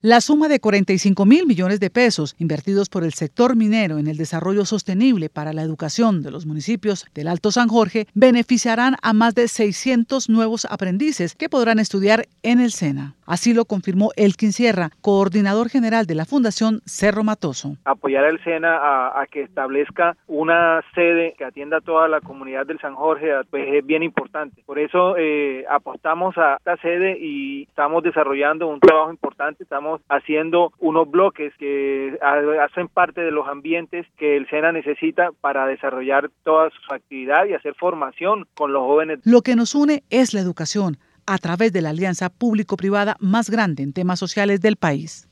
La suma de 45.000 millones de pesos invertidos por el sector minero en el desarrollo sostenible para la educación de los municipios del Alto San Jorge beneficiarán a más de 600 nuevos aprendices que podrán estudiar en el SENA. Así lo confirmó Elkin Sierra, coordinador general de la Fundación Cerro Matoso. Apoyar al SENA a que establezca una sede que atienda a toda la comunidad del San Jorge pues es bien importante. Por eso apostamos a esta sede y estamos desarrollando un trabajo importante. Estamos haciendo unos bloques que hacen parte de los ambientes que el SENA necesita para desarrollar toda su actividad y hacer formación con los jóvenes. Lo que nos une es la educación, a través de la alianza público-privada más grande en temas sociales del país.